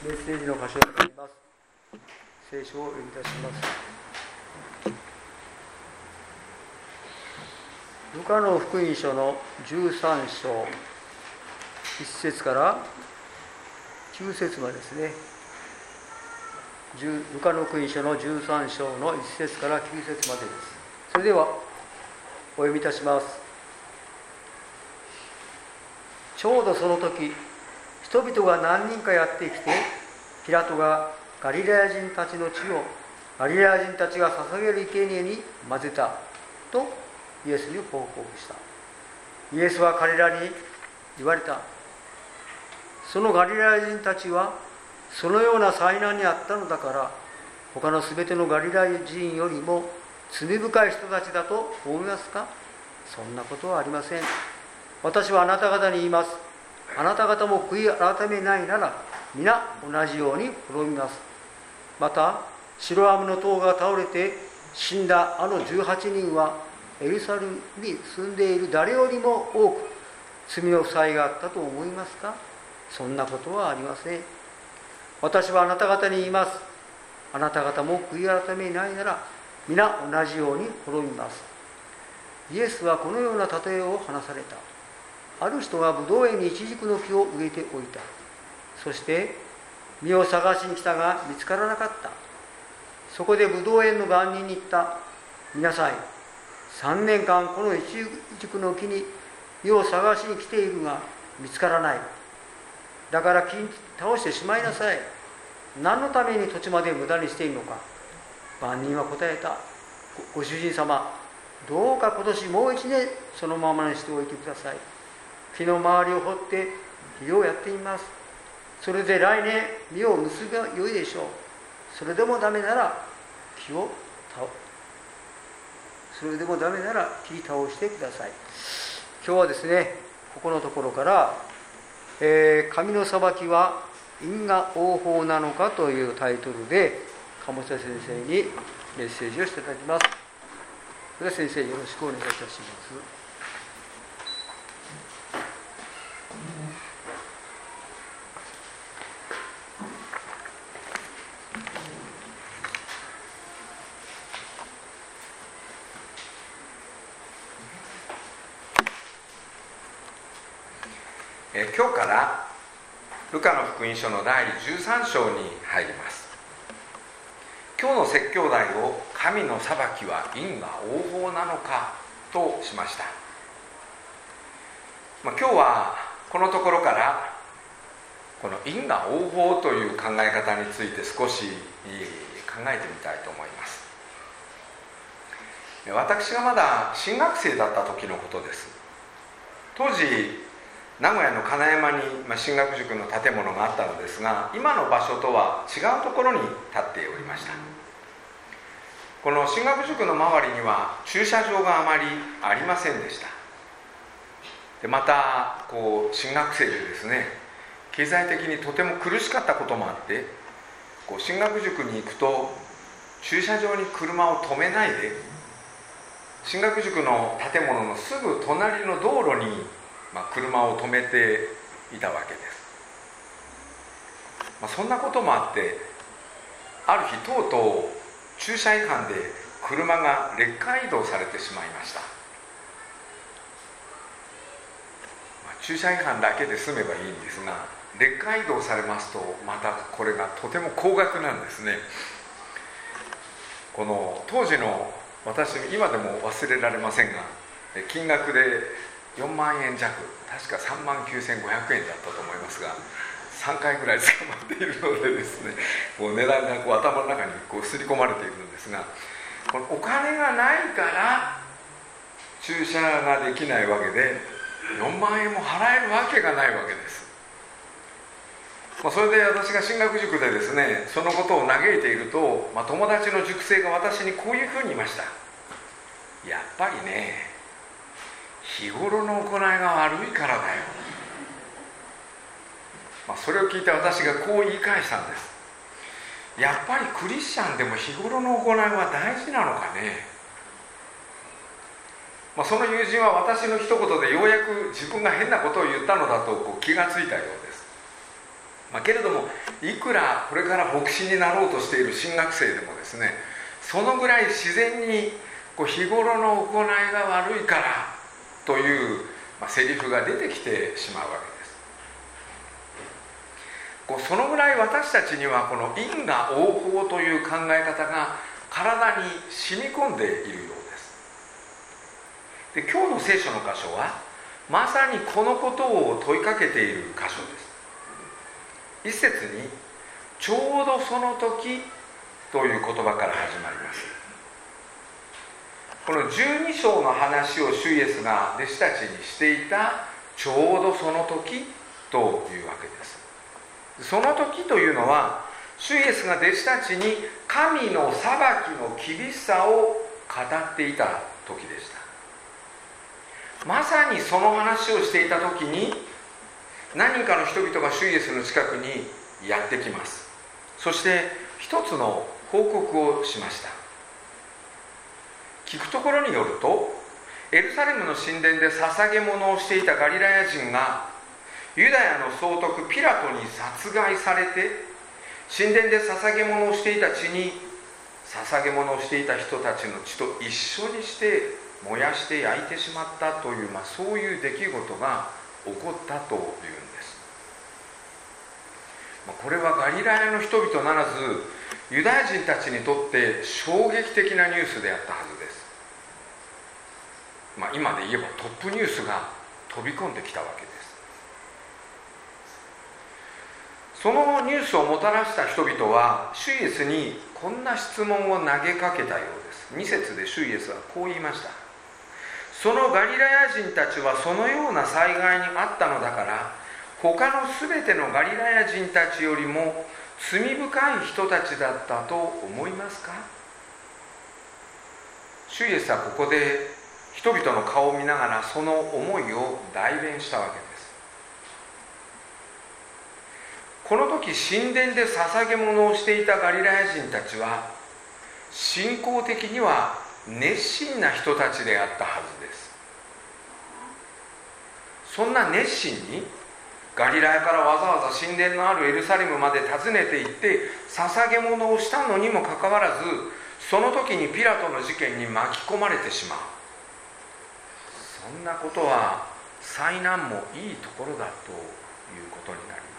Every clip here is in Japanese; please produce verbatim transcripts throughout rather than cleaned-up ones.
メッセージの箇所になります。聖書をお読みいたします。ルカの福音書のじゅうさん章いち節からきゅう節までですね。ルカの福音書のじゅうさん章のいち節からきゅう節までです。それではお読みいたします。ちょうどその時、人々が何人かやってきて、ピラトがガリラヤ人たちの血をガリラヤ人たちが捧げる生贄に混ぜたとイエスに報告した。イエスは彼らに言われた。そのガリラヤ人たちはそのような災難にあったのだから、他のすべてのガリラヤ人よりも罪深い人たちだと思いますか？そんなことはありません。私はあなた方に言います。あなた方も悔い改めないなら、皆同じように滅びます。また、シロアムの塔が倒れて死んだあのじゅうはちにんは、エルサレムに住んでいる誰よりも多く罪の負債があったと思いますか？そんなことはありません。私はあなた方に言います。あなた方も悔い改めないなら、皆同じように滅びます。イエスはこのような例えを話された。ある人がブドウ園にイチジクの木を植えておいた。そして実を探しに来たが見つからなかった。そこでブドウ園の番人に言った。見なさい。三年間このイチジクの木に実を探しに来ているが見つからない。だから木に倒してしまいなさい。何のために土地まで無駄にしているのか。番人は答えた。ご、ご主人様、どうか今年もう一年そのままにしておいてください。木の周りを掘って火をやってみます。それで来年実を結べばよいでしょう。それでもダメなら木を倒それでもダメなら切り倒してください。今日はですね、ここのところから、えー、神の裁きは因果応報なのかというタイトルで鴨下先生にメッセージをしていただきます。それでは先生、よろしくお願いいたします。 え今日からルカの福音書のだいじゅうさん章に入ります。今日の説教題を神の裁きは因果応報なのかとしました。まあ、今日はこのところからこの因果応報という考え方について少し考えてみたいと思います。私がまだ新学生だった時のことです。当時名古屋の金山に進学塾の建物があったのですが、今の場所とは違うところに立っておりました。この進学塾の周りには駐車場があまりありませんでした。でまたこう進学生でですね、経済的にとても苦しかったこともあって、こう進学塾に行くと駐車場に車を止めないで、進学塾の建物のすぐ隣の道路にまあ、車を止めていたわけです。まあ、そんなこともあって、ある日とうとう駐車違反で車がレッカー移動されてしまいました。まあ、駐車違反だけで済めばいいんですが、レッカー移動されますとまたこれがとても高額なんですね。この当時の私、今でも忘れられませんが、金額でよんまんえん弱、確かさんまんきゅうせんごひゃくえんだったと思いますが、さんかいぐらい捕まっているのでですね、もう値段がこう頭の中にこう刷り込まれているんですが、このお金がないから駐車ができないわけで、よんまんえんも払えるわけがないわけです。まあ、それで私が進学塾でですね、そのことを嘆いていると、まあ、友達の塾生が私にこういうふうに言いました。やっぱりね、日頃の行いが悪いからだよ。まあ、それを聞いて私がこう言い返したんです。やっぱりクリスチャンでも日頃の行いは大事なのかね。まあ、その友人は私の一言でようやく自分が変なことを言ったのだとこう気がついたようです。 まあ、けれどもいくらこれから牧師になろうとしている新学生でもですね、そのぐらい自然にこう日頃の行いが悪いからという、まあ、セリフが出てきてしまうわけです。こうそのぐらい私たちにはこの因果応報という考え方が体に染み込んでいるようです。で、今日の聖書の箇所はまさにこのことを問いかけている箇所です。一節にちょうどその時という言葉から始まります。このじゅうに章の話を主イエスが弟子たちにしていたちょうどその時というわけです。その時というのは主イエスが弟子たちに神の裁きの厳しさを語っていた時でした。まさにその話をしていた時に何人かの人々が主イエスの近くにやってきます。そして一つの報告をしました。聞くところによると、エルサレムの神殿で捧げ物をしていたガリラヤ人がユダヤの総督ピラトに殺害されて、神殿で捧げ物をしていた血に捧げ物をしていた人たちの血と一緒にして燃やして焼いてしまったという、まあ、そういう出来事が起こったというんです。まあ、これはガリラヤの人々ならずユダヤ人たちにとって衝撃的なニュースであったはずです。まあ、今で言えばトップニュースが飛び込んできたわけです。そのニュースをもたらした人々は主イエスにこんな質問を投げかけたようです。に節で主イエスはこう言いました。そのガリラヤ人たちはそのような災害にあったのだから、他のすべてのガリラヤ人たちよりも罪深い人たちだったと思いますか。主イエスはここで人々の顔を見ながらその思いを代弁したわけです。この時神殿で捧げ物をしていたガリラヤ人たちは信仰的には熱心な人たちであったはずです。そんな熱心にガリラヤからわざわざ神殿のあるエルサレムまで訪ねて行って捧げ物をしたのにもかかわらず、その時にピラトの事件に巻き込まれてしまう。そんなことは災難もいいところだということになります。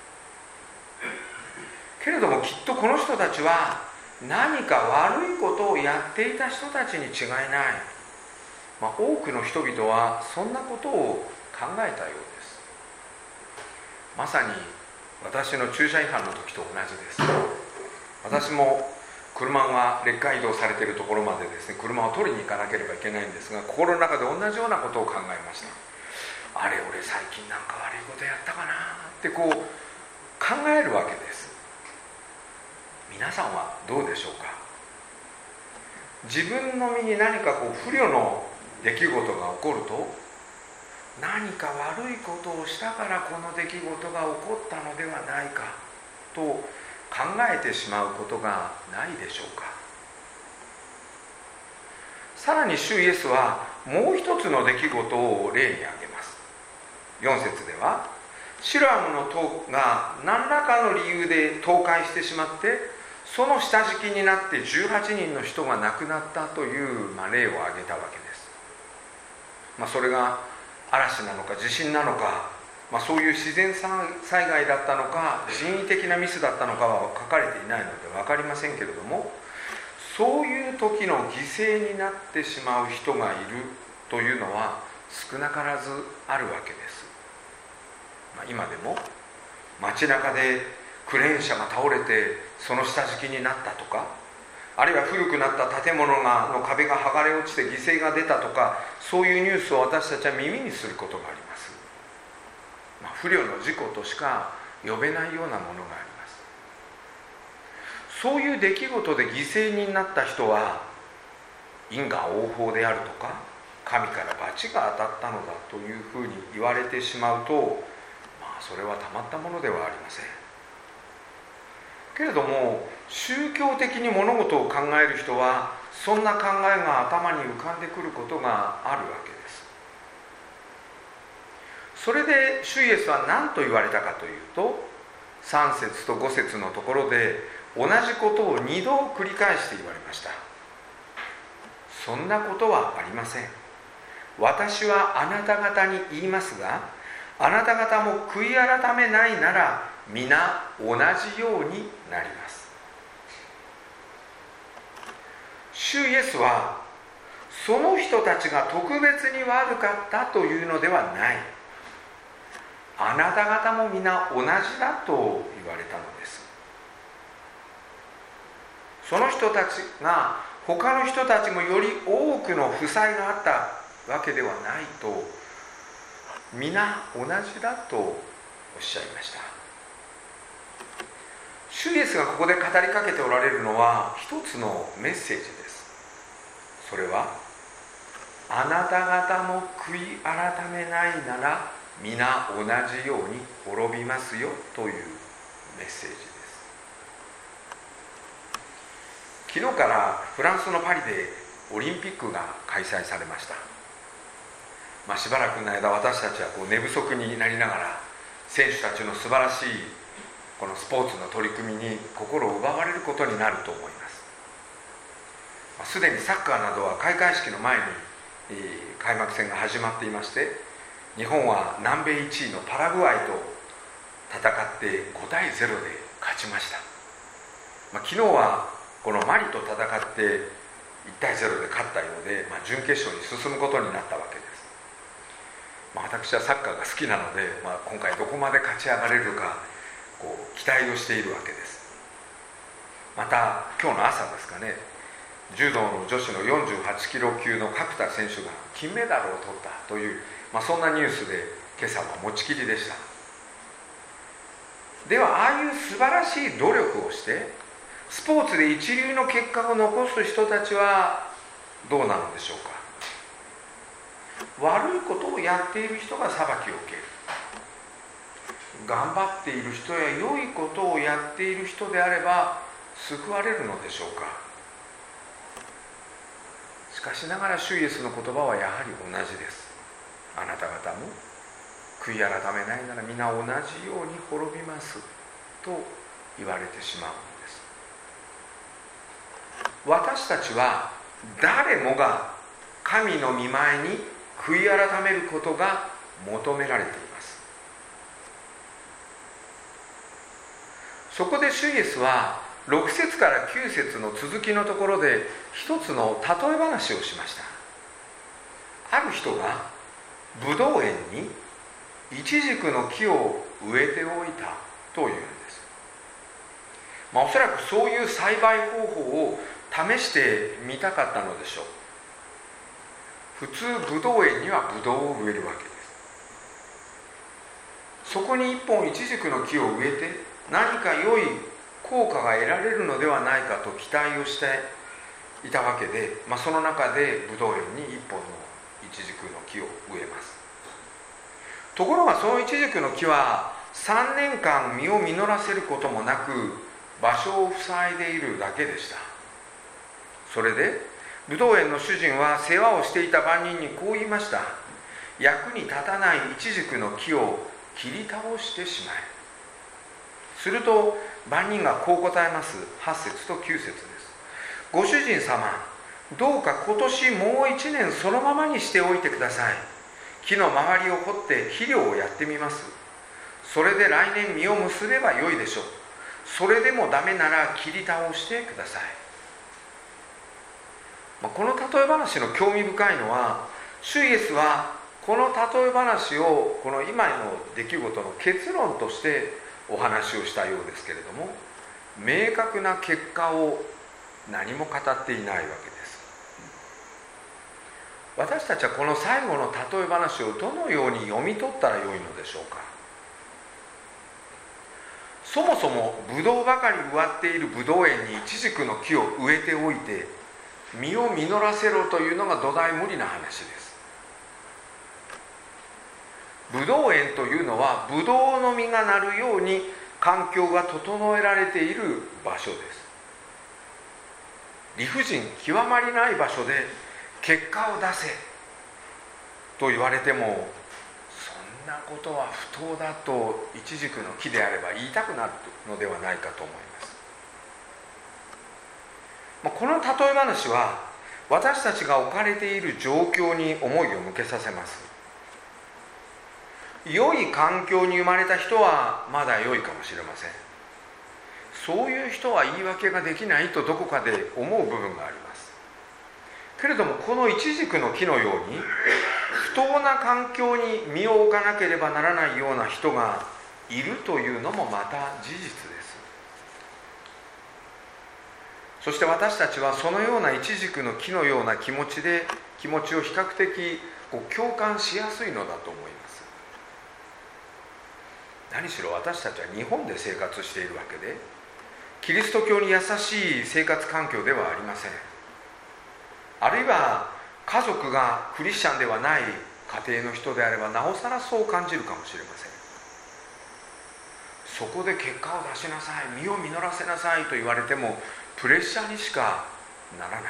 けれどもきっとこの人たちは何か悪いことをやっていた人たちに違いない、まあ、多くの人々はそんなことを考えたようです。まさに私の駐車違反の時と同じです。私も車がレッカー移動されているところまでですね、車を取りに行かなければいけないんですが、心の中で同じようなことを考えました。あれ、俺最近なんか悪いことやったかなってこう考えるわけです。皆さんはどうでしょうか。自分の身に何かこう不慮の出来事が起こると、何か悪いことをしたからこの出来事が起こったのではないかと考えてしまうことがないでしょうか。さらに主イエスはもう一つの出来事を例に挙げます。よん節では、シロアムの塔が何らかの理由で倒壊してしまって、その下敷きになってじゅうはちにんの人が亡くなったという、まあ、例を挙げたわけです。まあ、それが嵐なのか地震なのか、まあ、そういう自然災害だったのか人為的なミスだったのかは書かれていないので分かりませんけれども、そういう時の犠牲になってしまう人がいるというのは少なからずあるわけです。まあ、今でも街中でクレーン車が倒れてその下敷きになったとか、あるいは古くなった建物がの壁が剥がれ落ちて犠牲が出たとか、そういうニュースを私たちは耳にすることがあります。まあ、不慮の事故としか呼べないようなものがあります。そういう出来事で犠牲になった人は因果応報であるとか、神から罰が当たったのだというふうに言われてしまうと、まあ、それはたまったものではありません。けれども宗教的に物事を考える人はそんな考えが頭に浮かんでくることがあるわけです。それで主イエスは何と言われたかというと、 さん節とご節のところで同じことをにど繰り返して言われました。そんなことはありません。私はあなた方に言いますが、あなた方も悔い改めないなら皆同じようになります。主イエスはその人たちが特別に悪かったというのではない。あなた方も皆同じだと言われたのです。その人たちが他の人たちもより多くの負債があったわけではないと、皆同じだとおっしゃいました。主イエスがここで語りかけておられるのは一つのメッセージです。それは、あなた方も悔い改めないなら皆同じように滅びますよというメッセージです。昨日からフランスのパリでオリンピックが開催されました。まあ、しばらくの間私たちはこう寝不足になりながら選手たちの素晴らしいこのスポーツの取り組みに心を奪われることになると思います。まあ、すでにサッカーなどは開会式の前に、えー、開幕戦が始まっていまして、日本は南米いちいのパラグアイと戦ってごたいゼロで勝ちました。まあ、昨日はこのマリと戦っていちたいゼロで勝ったようで、まあ、準決勝に進むことになったわけです。まあ、私はサッカーが好きなので、まあ、今回どこまで勝ち上がれるかこう期待をしているわけです。また今日の朝ですかね、柔道の女子のよんじゅうはちキロ級の角田選手が金メダルを取ったという、まあ、そんなニュースで今朝は持ちきりでした。では、ああいう素晴らしい努力をしてスポーツで一流の結果を残す人たちはどうなのでしょうか。悪いことをやっている人が裁きを受ける。頑張っている人や良いことをやっている人であれば救われるのでしょうか。しかしながら主イエスの言葉はやはり同じです。あなた方も悔い改めないなら皆同じように滅びますと言われてしまうのです。私たちは誰もが神の御前に悔い改めることが求められています。そこで主イエスはろく節からきゅう節の続きのところで一つの例え話をしました。ある人がブドウ園にイチジクの木を植えておいたというんです。まあ、おそらくそういう栽培方法を試してみたかったのでしょう。普通ブドウ園にはブドウを植えるわけです。そこに一本イチジクの木を植えて何か良い効果が得られるのではないかと期待をしていたわけで、まあ、その中でブドウ園に一本のイチジクの木を植えます。ところがそのイチジクの木はさんねんかん実を実らせることもなく場所を塞いでいるだけでした。それでブドウ園の主人は世話をしていた番人にこう言いました。役に立たないイチジクの木を切り倒してしまえ。すると番人がこう答えます。はち節ときゅう節です。ご主人様、どうか今年もう一年そのままにしておいてください。木の周りを掘って肥料をやってみます。それで来年実を結べばよいでしょう。それでもダメなら切り倒してください。この例え話の興味深いのは、主イエスはこの例え話をこの今の出来事の結論としてお話をしたようですけれども、明確な結果を何も語っていないわけです。私たちはこの最後の例え話をどのように読み取ったらよいのでしょうか。そもそもブドウばかり植わっているブドウ園にイチジクの木を植えておいて実を実らせろというのが土台無理な話です。ブドウ園というのはブドウの実がなるように環境が整えられている場所です。理不尽極まりない場所で結果を出せと言われても、そんなことは不当だとイチジクの木であれば言いたくなるのではないかと思います。この例え話は私たちが置かれている状況に思いを向けさせます。良い環境に生まれた人はまだ良いかもしれません。そういう人は言い訳ができないとどこかで思う部分があります。けれどもこのイチジクの木のように不当な環境に身を置かなければならないような人がいるというのもまた事実です。そして私たちはそのようなイチジクの木のような気持ちで気持ちを比較的こう共感しやすいのだと思います。何しろ私たちは日本で生活しているわけで、キリスト教に優しい生活環境ではありません。あるいは家族がクリスチャンではない家庭の人であればなおさらそう感じるかもしれません。そこで結果を出しなさい、身を実らせなさいと言われてもプレッシャーにしかならない。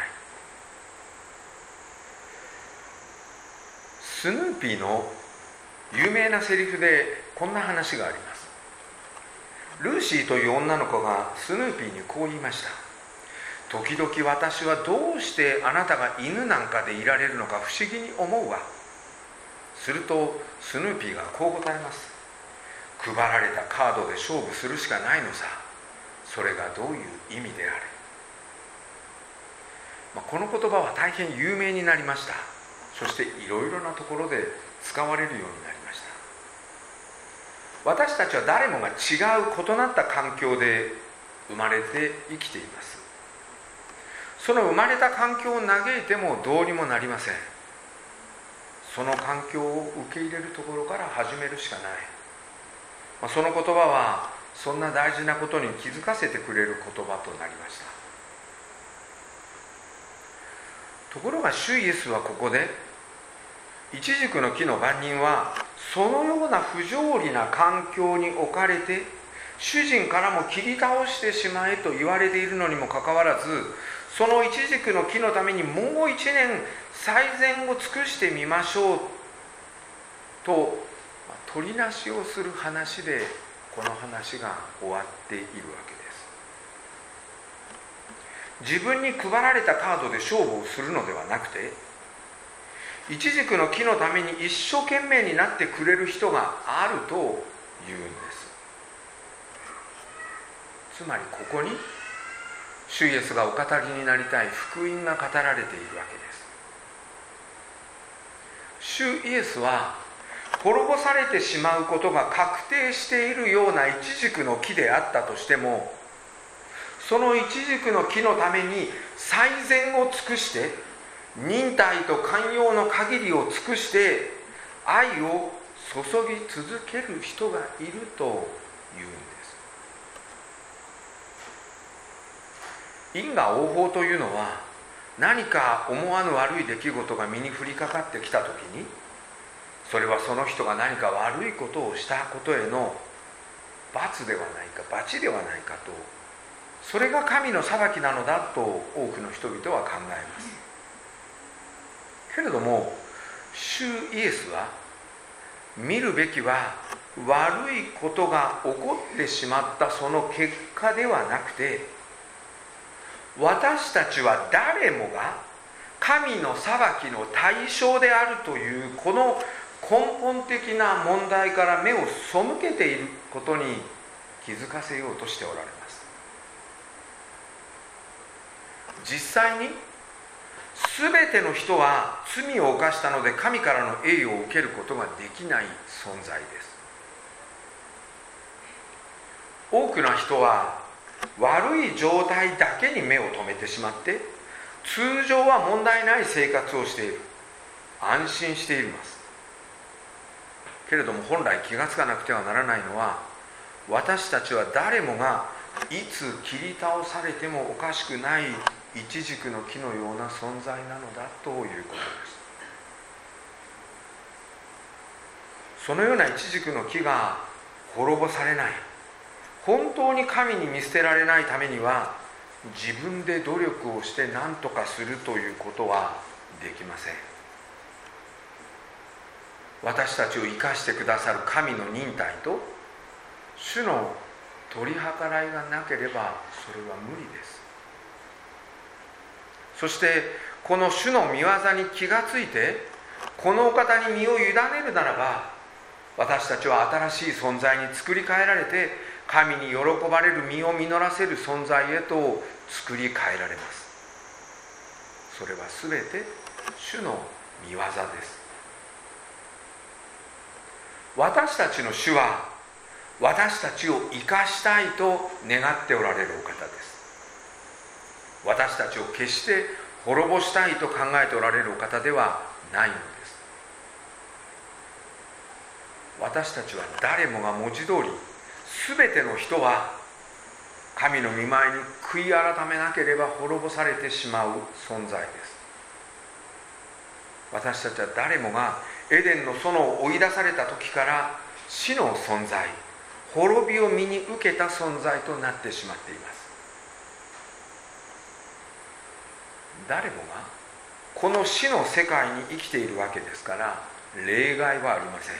スヌーピーの有名なセリフでこんな話があります。ルーシーという女の子がスヌーピーにこう言いました。時々私はどうしてあなたが犬なんかでいられるのか不思議に思うわ。するとスヌーピーがこう答えます。配られたカードで勝負するしかないのさ。それがどういう意味であれ。まあ、この言葉は大変有名になりました。そしていろいろなところで使われるようになりました。私たちは誰もが違う異なった環境で生まれて生きています。その生まれた環境を嘆いてもどうにもなりません。その環境を受け入れるところから始めるしかない。まあ、その言葉はそんな大事なことに気づかせてくれる言葉となりました。ところが主イエスはここでイチジクの木の番人はそのような不条理な環境に置かれて主人からも切り倒してしまえと言われているのにもかかわらず、そのイチジクの木のためにもう一年最善を尽くしてみましょうと取りなしをする話でこの話が終わっているわけです。自分に配られたカードで勝負をするのではなくて、イチジクの木のために一生懸命になってくれる人があるというんです。つまりここに主イエスがお語りになりたい福音が語られているわけです。主イエスは滅ぼされてしまうことが確定しているようなイチジクの木であったとしても、そのイチジクの木のために最善を尽くして忍耐と寛容の限りを尽くして愛を注ぎ続ける人がいるというんです。因果応報というのは、何か思わぬ悪い出来事が身に降りかかってきたときに、それはその人が何か悪いことをしたことへの罰ではないか、罰ではないかと、それが神の裁きなのだと多くの人々は考えます。けれども主イエスは見るべきは悪いことが起こってしまったその結果ではなくて、私たちは誰もが神の裁きの対象であるというこの根本的な問題から目を背けていることに気づかせようとしておられます。実際に全ての人は罪を犯したので神からの栄誉を受けることができない存在です。多くの人は悪い状態だけに目を留めてしまって、通常は問題ない生活をしている、安心しています。けれども本来気がつかなくてはならないのは、私たちは誰もがいつ切り倒されてもおかしくないイチジクの木のような存在なのだということです。そのようなイチジクの木が滅ぼされない、本当に神に見捨てられないためには、自分で努力をして何とかするということはできません。 私たちを生かしてくださる神の忍耐と主の取り計らいがなければそれは無理です。そしてこの主の御業に気がついてこのお方に身を委ねるならば、私たちは新しい存在に作り変えられて神に喜ばれる身を実らせる存在へと作り変えられます。それはすべて主の御業です。私たちの主は私たちを生かしたいと願っておられるお方です。私たちを決して滅ぼしたいと考えておられるお方ではないのです。私たちは誰もが文字通り全ての人は神の御前に悔い改めなければ滅ぼされてしまう存在です。私たちは誰もがエデンの園を追い出された時から死の存在、滅びを身に受けた存在となってしまっています。誰もがこの死の世界に生きているわけですから例外はありません。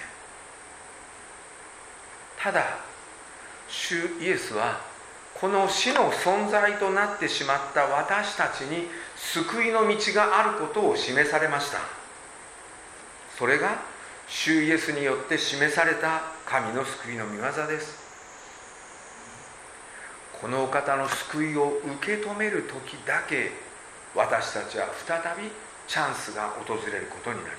ただ主イエスはこの死の存在となってしまった私たちに救いの道があることを示されました。それが主イエスによって示された神の救いの御業です。このお方の救いを受け止める時だけ私たちは再びチャンスが訪れることになります。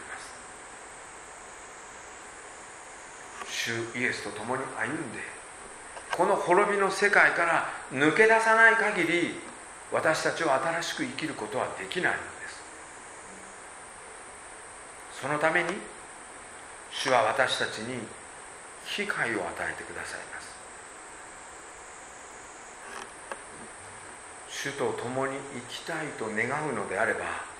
主イエスと共に歩んでこの滅びの世界から抜け出さない限り私たちは新しく生きることはできないのです。そのために主は私たちに機会を与えてくださいます。主と共に生きたいと願うのであれば、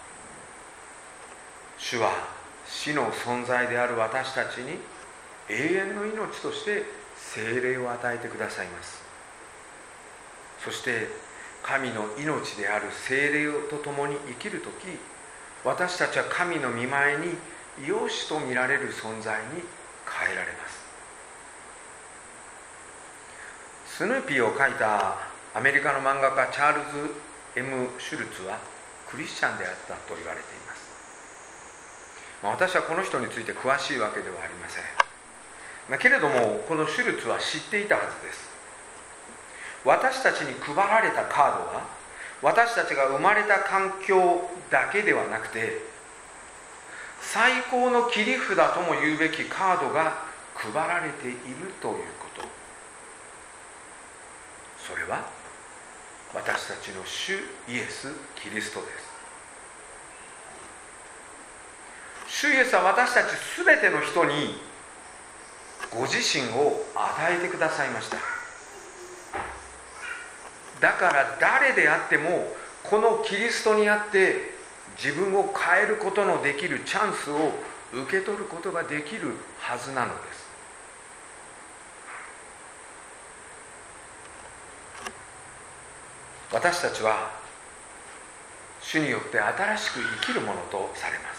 主は死の存在である私たちに永遠の命として聖霊を与えてくださいます。そして神の命である聖霊と共に生きるとき、私たちは神の御前に良しと見られる存在に変えられます。スヌーピーを描いたアメリカの漫画家チャールズ・エム・シュルツはクリスチャンであったと言われています。まあ、私はこの人について詳しいわけではありません。まあ、けれどもこのシュルツは知っていたはずです。私たちに配られたカードは私たちが生まれた環境だけではなくて、最高の切り札とも言うべきカードが配られているということ。それは私たちの主イエス・キリストです。主イエスは私たちすべての人にご自身を与えてくださいました。だから誰であってもこのキリストにあって自分を変えることのできるチャンスを受け取ることができるはずなのです。私たちは主によって新しく生きるものとされます。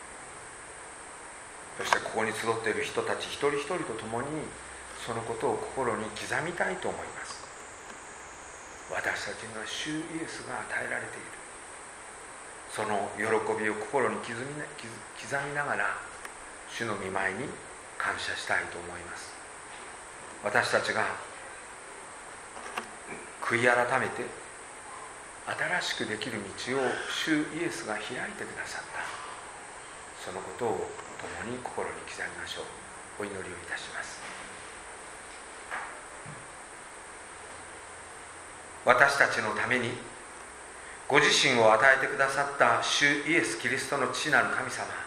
そしてここに集っている人たち一人一人と共にそのことを心に刻みたいと思います。私たちには主イエスが与えられている。その喜びを心に刻みな、刻みながら主の御前に感謝したいと思います。私たちが悔い改めて新しくできる道を主イエスが開いてくださった。そのことを共に心に刻みましょう。お祈りをいたします。私たちのためにご自身を与えてくださった主イエス・キリストの父なる神様、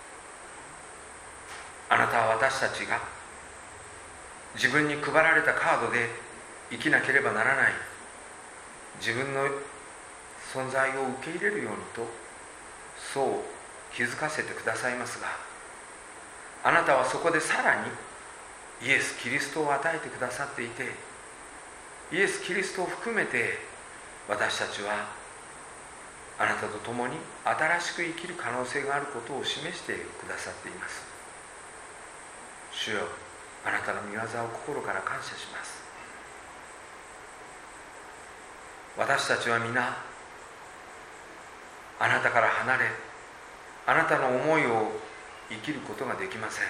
あなたは私たちが自分に配られたカードで生きなければならない自分の存在を受け入れるようにとそう気づかせてくださいますが、あなたはそこでさらにイエス・キリストを与えてくださっていて、イエス・キリストを含めて私たちはあなたと共に新しく生きる可能性があることを示してくださっています。 主よ、あなたの御業を心から感謝します。私たちは皆あなたから離れ、あなたの思いを生きることができません。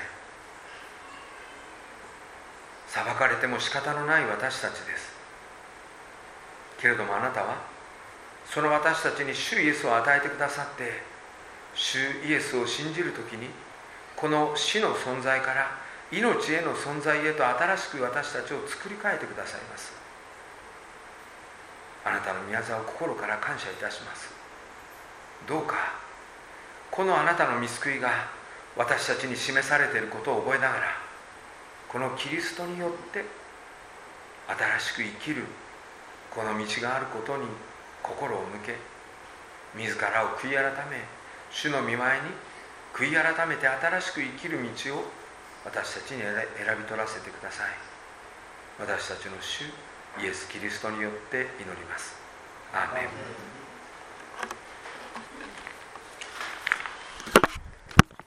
裁かれても仕方のない私たちです。けれどもあなたはその私たちに主イエスを与えてくださって、主イエスを信じるときに、この死の存在から命への存在へと新しく私たちを作り変えてくださいます。あなたの御業を心から感謝いたします。どうかこのあなたの御救いが私たちに示されていることを覚えながら、このキリストによって新しく生きるこの道があることに心を向け、自らを悔い改め、主の御前に悔い改めて新しく生きる道を私たちに選び取らせてください。私たちの主イエス・キリストによって祈ります。アーメン。